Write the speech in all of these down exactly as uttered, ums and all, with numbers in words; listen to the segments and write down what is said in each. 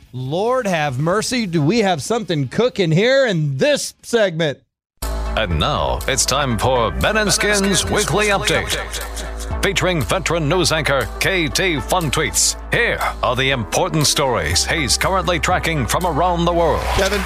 Lord have mercy, do we have something cooking here in this segment? And now it's time for Ben and Skin's Weekly Update. Featuring veteran news anchor K T Fun Tweets. Here are the important stories he's currently tracking from around the world. Kevin?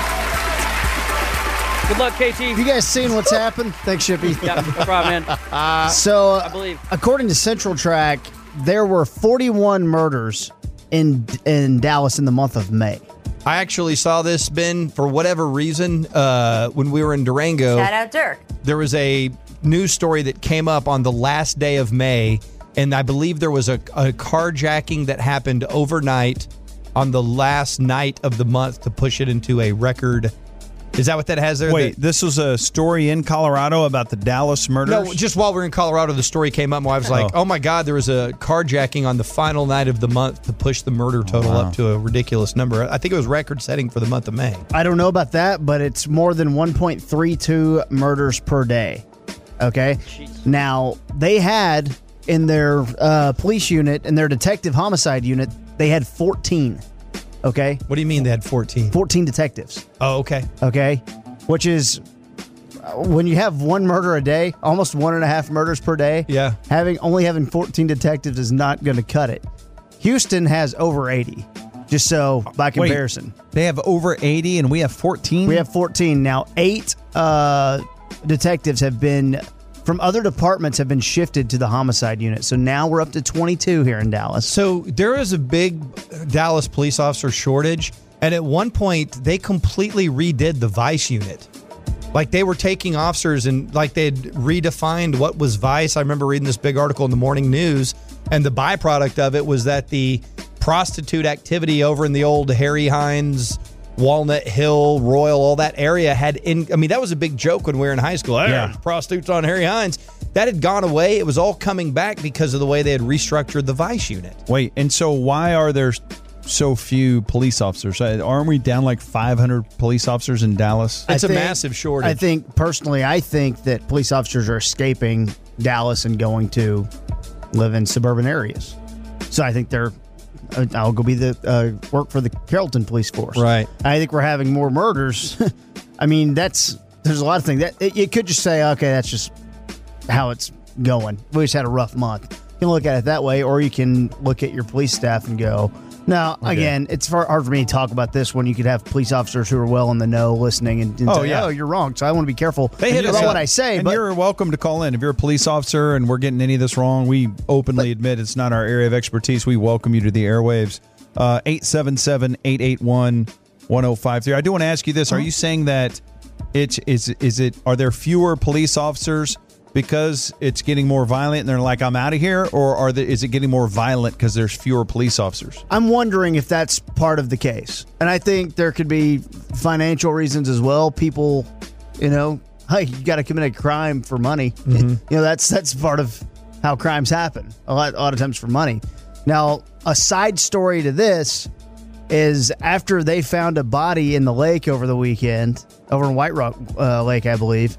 Good luck, K T. Have you guys seen what's happened? Thanks, Shippy. Yeah, no problem, man. Uh, so, I believe. according to Central Track, there were forty-one murders in in Dallas in the month of May. I actually saw this, Ben, for whatever reason, uh, when we were in Durango. Shout out Dirk. There was a news story that came up on the last day of May, and I believe there was a, a carjacking that happened overnight on the last night of the month to push it into a record. Is that what that has there? Wait, that, this was a story in Colorado about the Dallas murders? No, just while we were in Colorado, the story came up, and I was like, oh. oh my God, there was a carjacking on the final night of the month to push the murder total wow. up to a ridiculous number. I think it was record-setting for the month of May. I don't know about that, but it's more than one point three two murders per day. Okay? Jeez. Now, they had in their uh, police unit, in their detective homicide unit, they had fourteen. Okay? What do you mean they had fourteen? fourteen detectives. Oh, okay. Okay? Which is, when you have one murder a day, almost one and a half murders per day, Yeah. having only having fourteen detectives is not going to cut it. Houston has over eighty, just so by comparison. Wait, they have over eighty and we have fourteen? We have fourteen. Now, eight uh, detectives have been, from other departments, have been shifted to the homicide unit. So now we're up to twenty-two here in Dallas. So there is a big Dallas police officer shortage, and at one point they completely redid the vice unit. Like they were taking officers and like they'd redefined what was vice. I remember reading this big article in the morning news, and the byproduct of it was that the prostitute activity over in the old Harry Hines, Walnut Hill, Royal, all that area had in. I mean, that was a big joke when we were in high school. Hey, Yeah. prostitutes on Harry Hines. That had gone away. It was all coming back because of the way they had restructured the vice unit. Wait, and so why are there so few police officers? Aren't we down like five hundred police officers in Dallas? It's I a think- massive shortage. I think, personally, I think that police officers are escaping Dallas and going to live in suburban areas. So I think they're, uh, I'll go be the, uh, work for the Carrollton Police Force. Right. I think we're having more murders. I mean, that's, there's a lot of things. That it, you could just say, okay, that's just how it's going. We just had a rough month. You can look at it that way, or you can look at your police staff and go, now, okay. Again, it's far, hard for me to talk about this when you could have police officers who are well in the know listening and, and Oh, say, yeah. oh, you're wrong. So I want to be careful They hit about us what up. I say. And but you're welcome to call in. If you're a police officer and we're getting any of this wrong, we openly admit it's not our area of expertise. We welcome you to the airwaves. Uh, eight seven seven, eight eight one, one oh five three. I do want to ask you this. Are you saying that it's, is, is it, are there fewer police officers because it's getting more violent and they're like, I'm out of here? Or are the, is it getting more violent because there's fewer police officers? I'm wondering if that's part of the case. And I think there could be financial reasons as well. People, you know, hey, you got to commit a crime for money. Mm-hmm. You know, that's that's part of how crimes happen. A lot, a lot of times for money. Now, a side story to this is after they found a body in the lake over the weekend, over in White Rock uh, Lake, I believe,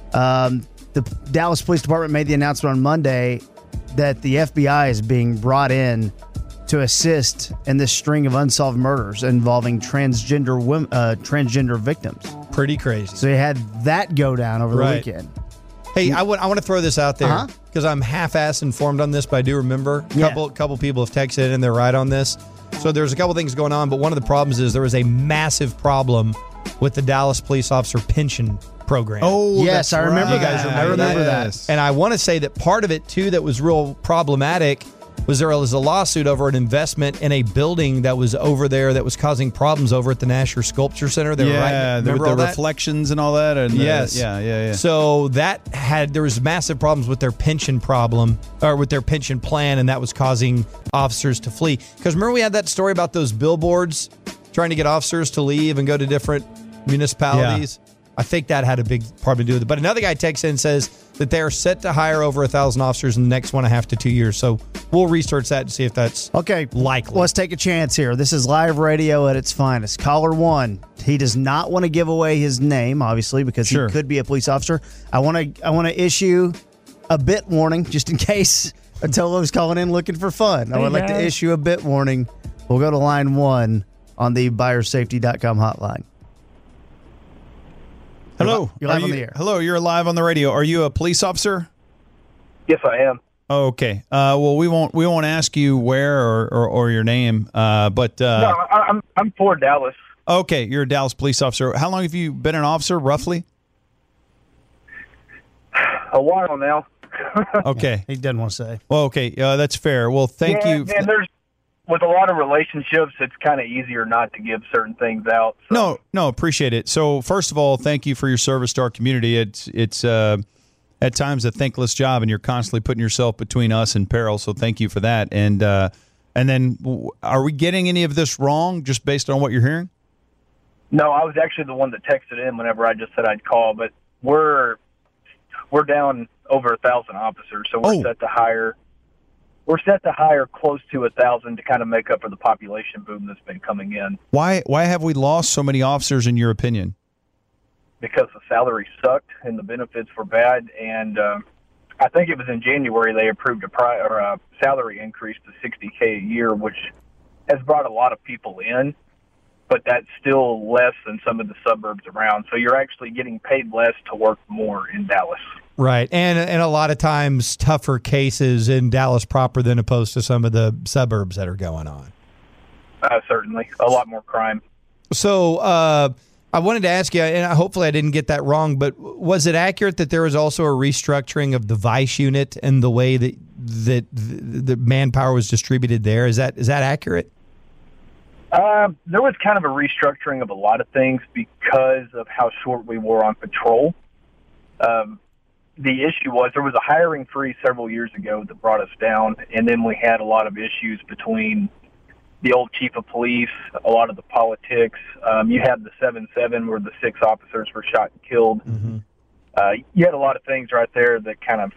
um, the Dallas Police Department made the announcement on Monday that the F B I is being brought in to assist in this string of unsolved murders involving transgender women, uh, transgender victims. Pretty crazy. So they had that go down over Right. the weekend. Hey, I want I want to throw this out there Uh-huh. because I'm half-ass informed on this, but I do remember a Yeah. couple couple people have texted in and they're right on this. So there's a couple things going on, but one of the problems is there was a massive problem with the Dallas police officer pension program. Oh, Yes, that's I remember right. You guys that. I remember that. Yes. And I want to say that part of it, too, that was real problematic was there was a lawsuit over an investment in a building that was over there that was causing problems over at the Nasher Sculpture Center. They were yeah, right, the, remember the all that? reflections and all that. And the- Yes. yeah, yeah, yeah. So that had, there was massive problems with their pension problem, or with their pension plan, and that was causing officers to flee. Because remember we had that story about those billboards trying to get officers to leave and go to different municipalities? I think that had a big part to do with it. But another guy texts in and says that they are set to hire over a thousand officers in the next one and a half to two years. So we'll research that and see if that's Okay, likely. Let's take a chance here. This is live radio at its finest. Caller one. He does not want to give away his name, obviously, because Sure. he could be a police officer. I want to. I want to issue a bit warning just in case Attolo's calling in looking for fun. I would like to issue a bit warning. We'll go to line one. on the buyers safety dot com hotline. Hello. You're live Are on you- the air. Hello, you're live on the radio. Are you a police officer? Yes, I am. Okay. Uh, well, we won't we won't ask you where or, or, or your name, uh, but uh, no, I, I'm I'm for Dallas. okay, you're a Dallas police officer. How long have you been an officer, roughly? A while now. Okay. He doesn't want to say. Well, okay, uh, that's fair. Well, thank yeah, you. And there's with a lot of relationships, it's kind of easier not to give certain things out. So. No, no, appreciate it. So, first of all, thank you for your service to our community. It's it's uh, at times a thankless job, and you're constantly putting yourself between us and peril. So, thank you for that. And uh, and then, w- are we getting any of this wrong, just based on what you're hearing? No, I was actually the one that texted in whenever I just said I'd call, but we're we're down over a thousand officers, so we're Oh. set to hire. We're set to hire close to a thousand to kind of make up for the population boom that's been coming in Why why have we lost so many officers, in your opinion? because the salary sucked and the benefits were bad. And um, I think it was in January they approved a, pri- or a salary increase to sixty K a year, which has brought a lot of people in, but that's still less than some of the suburbs around. So you're actually getting paid less to work more in Dallas. Right. And and a lot of times tougher cases in Dallas proper than opposed to some of the suburbs that are going on. Uh, certainly. A lot more crime. So uh, I wanted to ask you, and hopefully I didn't get that wrong, but was it accurate that there was also a restructuring of the Vice unit and the way that that the, the manpower was distributed there? Is that is that accurate? Uh, there was kind of a restructuring of a lot of things because of how short we were on patrol. Um, the issue was there was a hiring freeze several years ago that brought us down, and then we had a lot of issues between the old chief of police, a lot of the politics. Um, you had the seven seven where the six officers were shot and killed. Mm-hmm. Uh, you had a lot of things right there that kind of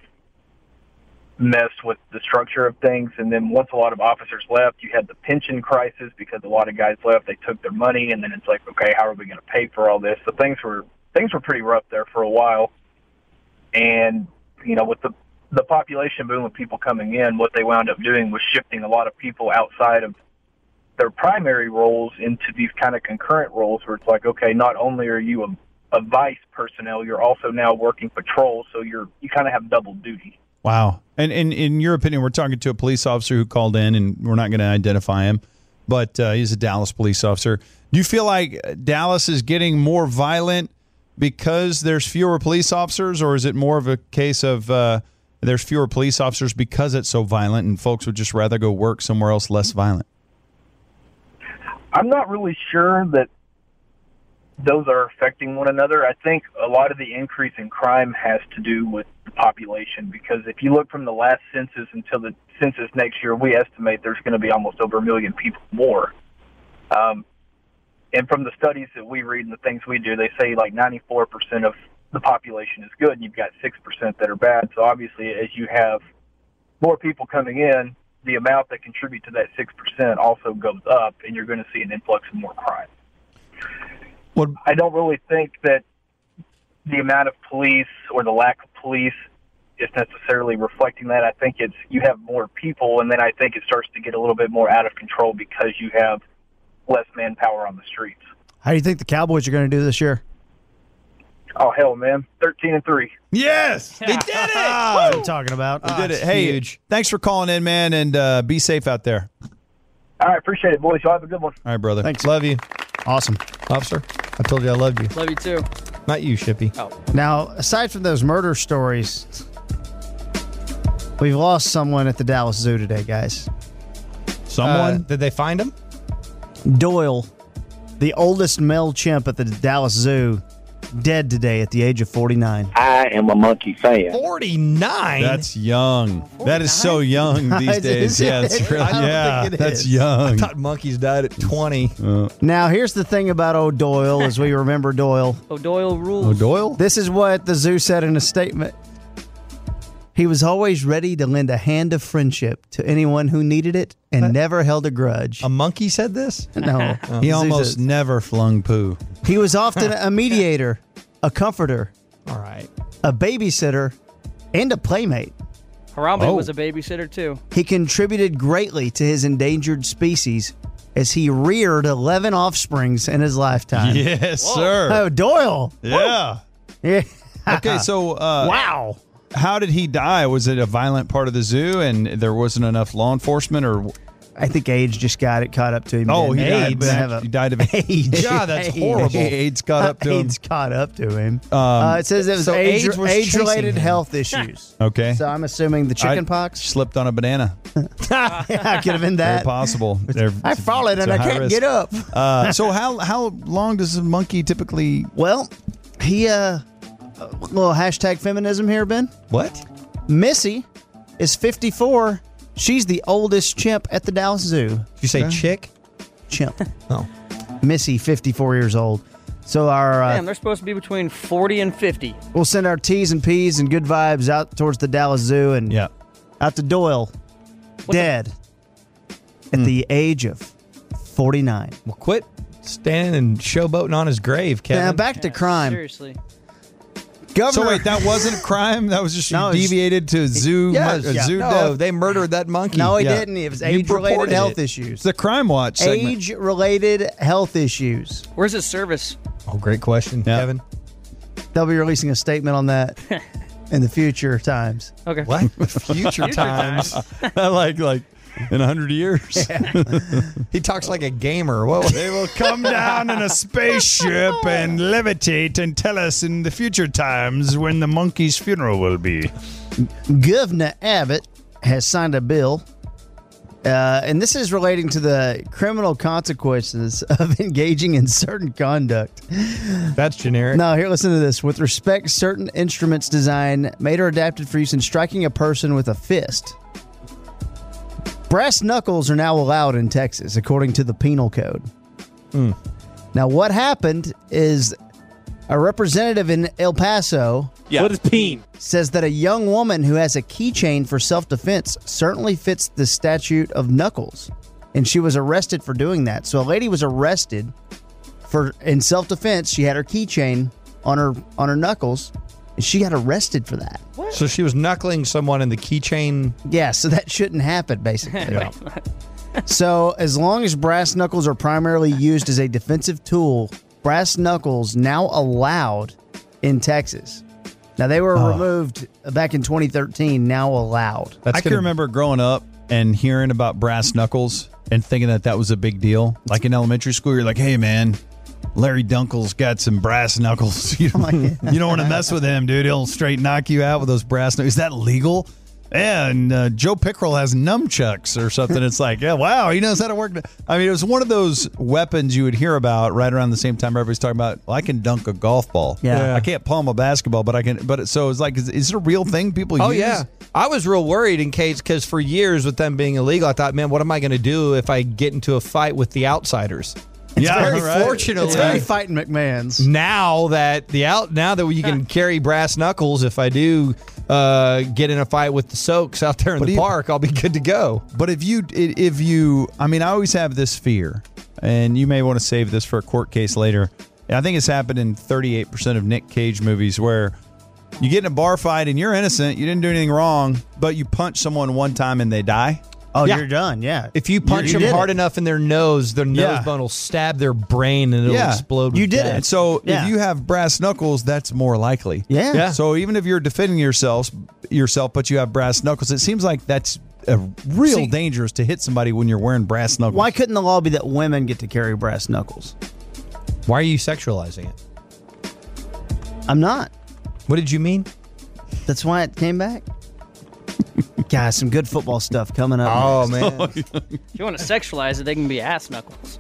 messed with the structure of things. And then once a lot of officers left, you had the pension crisis because a lot of guys left. They took their money, and then it's like, okay, how are we going to pay for all this? So things were things were pretty rough there for a while. And you know, with the the population boom of people coming in, what they wound up doing was shifting a lot of people outside of their primary roles into these kind of concurrent roles where it's like, okay, not only are you a, a vice personnel, you're also now working patrol, so you're you kind of have double duty. Wow. And, and in your opinion, we're talking to a police officer who called in, and we're not going to identify him, but uh, he's a Dallas police officer. Do you feel like Dallas is getting more violent because there's fewer police officers, or is it more of a case of uh, there's fewer police officers because it's so violent and folks would just rather go work somewhere else less violent? I'm not really sure that those are affecting one another. I think a lot of the increase in crime has to do with the population, because if you look from the last census until the census next year, we estimate there's going to be almost over a million people more. Um, and from the studies that we read and the things we do, they say like ninety-four percent of the population is good, and you've got six percent that are bad. So obviously, as you have more people coming in, the amount that contribute to that six percent also goes up, and you're going to see an influx of more crime. What I don't really think that the amount of police or the lack of police is necessarily reflecting that. I think it's you have more people, and then I think it starts to get a little bit more out of control because you have less manpower on the streets. How do you think the Cowboys are going to do this year? Oh, hell, man. thirteen and three. Yes, they did it. That's what I'm talking about. We did it. Hey, huge. thanks for calling in, man, and uh, be safe out there. All right, appreciate it, boys. Y'all have a good one. All right, brother. Thanks. Love you, Awesome. officer. I told you I loved you. Love you too. Not you, Shippy. Oh, Now, aside from those murder stories, we've lost someone at the Dallas Zoo today, guys. Someone. Uh, did they find him? Doyle, the oldest male chimp at the Dallas Zoo, dead today at the age of forty-nine. I am a monkey fan. forty-nine? That's young. That is so young these Is days. it? Yeah, it's really, I don't yeah, think it that's is. young. I thought monkeys died at twenty. Now, here's the thing about old Doyle, as we remember Doyle. O'Doyle rules. Oh, Doyle? This is what the zoo said in a statement. He was always ready to lend a hand of friendship to anyone who needed it and never held a grudge. A monkey said this? no. He Zoo almost says- never flung poo. He was often a mediator, a comforter, All right. a babysitter, and a playmate. Harambe Oh. was a babysitter too. He contributed greatly to his endangered species as he reared eleven offsprings in his lifetime. Yes, sir. Oh, Doyle. Yeah. Yeah. Okay, so uh, wow. how did he die? Was it a violent part of the zoo and there wasn't enough law enforcement, or? I think age just got it caught up to him. Oh, he Didn't died, Didn't back- have a- he died of age. God, that's Age. horrible. AIDS caught up to him. AIDS caught up to him. uh, it says it was so age, AIDS was age-related chasing him. health issues. Okay. So I'm assuming the chicken I pox. Slipped on a banana. Yeah, could have been Very that. possible. They're- I've fallen it's and a I high can't risk. get up. Uh, so how how long does a monkey typically? Well, he uh, a little hashtag feminism here, Ben. What? Missy is fifty-four. She's the oldest chimp at the Dallas Zoo. Did you say chick? Chimp. Oh. Missy, fifty-four years old. So our uh, Damn, they're supposed to be between forty and fifty. we'll send our T's and P's and good vibes out towards the Dallas Zoo and Yeah. out to Doyle, dead at the age of forty-nine. Well, quit standing and showboating on his grave, Kevin. Now back to crime. Seriously. Governor, So wait, that wasn't a crime. That was just No, you it's- deviated to zoo. Yes, a yeah. zoo no, death. they murdered that monkey. no, he Yeah. didn't. It was You age-related reported health it. issues. It's the Crime Watch segment. Age-related health issues. Where's his service? Oh, great question, Yeah. Kevin. They'll be releasing a statement on that in the future times. Okay. What? Future times. like like in a hundred years. He talks like a gamer. What? They will come down in a spaceship and levitate and tell us in the future times when the monkey's funeral will be. Governor Abbott has signed a bill, uh, and this is relating to the criminal consequences of engaging in certain conduct. That's generic. Now, here, listen to this. With respect, certain instruments design made or adapted for use in striking a person with a fist. Brass knuckles are now allowed in Texas, according to the penal code. Now, what happened is a representative in El Paso Yeah. What is peen? says that a young woman who has a keychain for self-defense certainly fits the statute of knuckles, and she was arrested for doing that. So a lady was arrested for in self-defense. She had her keychain on her on her knuckles, and she got arrested for that. So she was knuckling someone in the keychain. Yeah, so that shouldn't happen, basically. So as long as brass knuckles are primarily used as a defensive tool, brass knuckles now allowed in Texas. Now, they were removed back in twenty thirteen, now allowed. That's I can gonna- remember growing up and hearing about brass knuckles and thinking that that was a big deal. Like in elementary school, you're like, hey, man, Larry Dunkel's got some brass knuckles. You don't, you don't want to mess with him, dude. He'll straight knock you out with those brass knuckles. Is that legal? Yeah, and uh, Joe Pickerel has nunchucks or something. It's like, yeah, wow, he knows how to work. I mean, it was one of those weapons you would hear about right around the same time everybody's talking about, well, I can dunk a golf ball. Yeah. I can't palm a basketball, but I can. But it, so it's like, is, is it a real thing people Oh use? yeah, I was real worried in case because for years with them being illegal, I thought, man, what am I going to do if I get into a fight with the outsiders? Yeah, very right. fortunately, It's very fighting McMahon's. now that the out now that you can carry brass knuckles, if I do uh, get in a fight with the Soaks out there in But the even- park, I'll be good to go. But if you, if you, I mean, I always have this fear, and you may want to save this for a court case later. And I think it's happened in thirty-eight percent of Nick Cage movies where you get in a bar fight and you're innocent, you didn't do anything wrong, but you punch someone one time and they die. Oh, Yeah. you're done, yeah. If you punch you them did hard it. enough in their nose, their nose Yeah. bone will stab their brain and it'll Yeah. explode. with You did it. death. And so Yeah. if you have brass knuckles, that's more likely. Yeah. Yeah. So even if you're defending yourself, yourself, but you have brass knuckles, it seems like that's a real See- dangerous to hit somebody when you're wearing brass knuckles. Why couldn't the law be that women get to carry brass knuckles? Why are you sexualizing it? I'm not. What did you mean? That's why it came back. Guys, some good football stuff coming up. Oh next. man, If you want to sexualize it, they can be ass knuckles.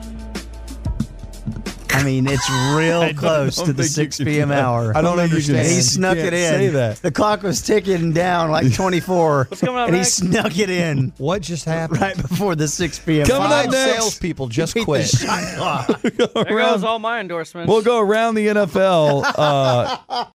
I mean, it's real close don't to the think you six can- p.m. hour. I don't think you can understand. And he You snuck can't it in. say that. The clock was ticking down like twenty-four. What's coming up And next? he snuck it in what just happened? right before the six p.m. Coming up Five next. salespeople just Beat the quit. shot clock. There goes all my endorsements. We'll go around the N F L. Uh,